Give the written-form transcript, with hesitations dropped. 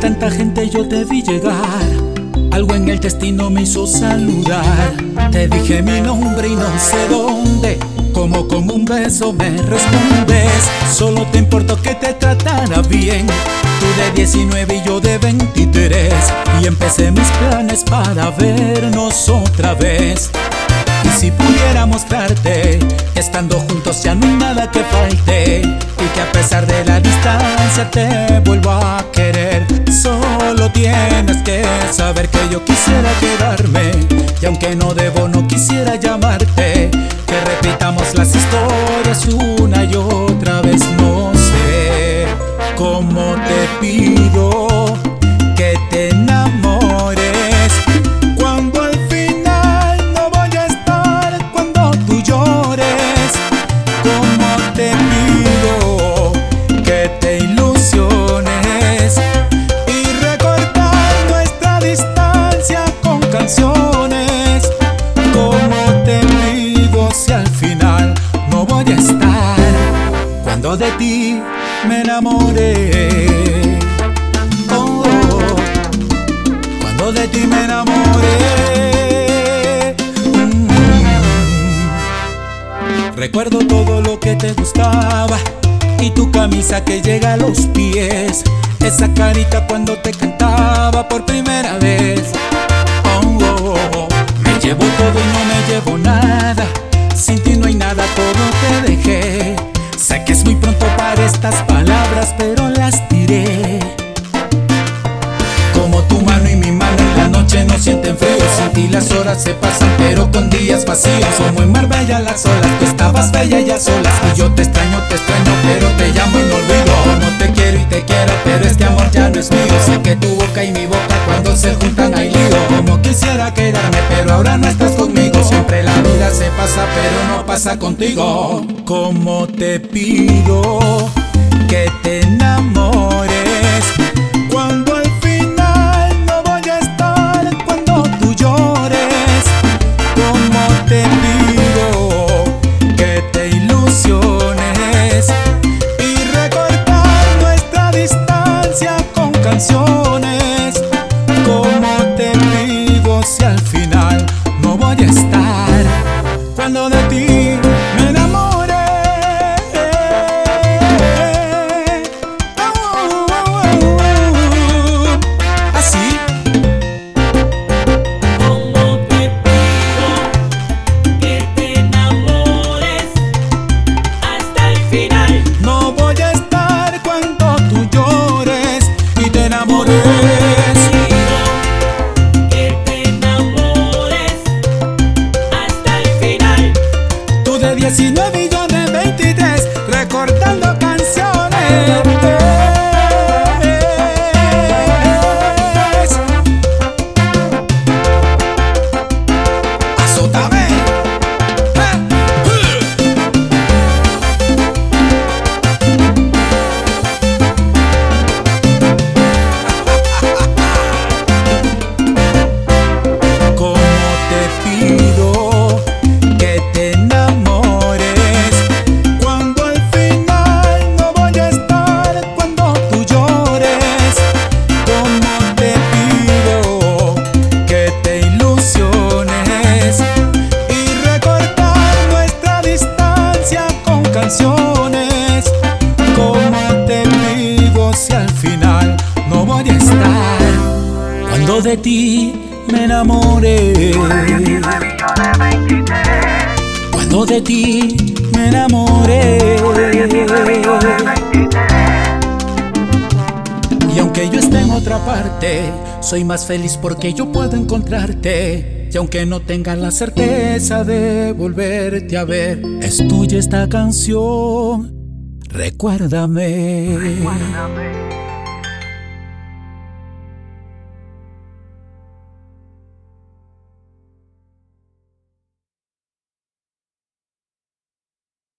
tanta gente yo te vi llegar. Algo en el destino me hizo saludar. Te dije mi nombre y no sé dónde. Como con un beso me respondes. Solo te importó que te tratara bien. Tú de 19 y yo de 23. Y empecé mis planes para vernos otra vez. Y si pudiera mostrarte que estando juntos ya no hay nada que falte, y que a pesar de la distancia te vuelvo a querer. Solo tienes que saber que yo quisiera quedarme, y aunque no debo, no quisiera llamarte. Que repitamos las historias una y otra vez. No sé cómo te pido que te enamores, cuando al final no voy a estar cuando tú llores. Cómo te pido que te ilusiones y recortar nuestra distancia con canciones. Cómo te pido si al final no voy a estar cuando de ti me enamoré. Oh, cuando de ti me enamoré. Recuerdo todo lo que te gustaba y tu camisa que llega a los pies. Esa carita cuando te cantaba por primera vez. Oh, oh, oh. Me llevo todo y no me llevo nada. Sin ti no hay nada, todo te dejé. Sé que es muy pronto para estas palabras, pero las diré. Como tu mano y mi mano en la noche no sienten frío. Sin ti las horas se pasan, pero con días vacíos. Como en Marbella las olas, tú estabas bella y a solas. Y yo te extraño, pero te llamo y no olvido. No te quiero y te quiero, pero este amor ya no es mío. Sé que tu boca y mi boca cuando se juntan hay lío. Como quisiera quedarme, pero ahora no estás conmigo. Siempre la vida se pasa, pero no pasa contigo. Como te pido que te enamores, cuando al final no voy a estar cuando tú llores. Como te pido que te ilusiones y recortar nuestra distancia con canciones. Como te pido si al final no voy a estar cuando de ti me enamoré. Así. Como te pido que te enamores hasta el final. No voy a estar cuando tú llores y te enamores. Pido que te enamores hasta el final. Tú de 19 y yo de 23, recordando canciones. Azótame. Como te pido que te enamores, cuando al final no voy a estar cuando tú llores. Como te pido que te ilusiones y recortar nuestra distancia con canciones. Como te pido si al final no voy a estar cuando de ti me enamoré. Cuando de ti me enamoré. Y aunque yo esté en otra parte, soy más feliz porque yo puedo encontrarte. Y aunque no tenga la certeza de volverte a ver, es tuya esta canción. Recuérdame.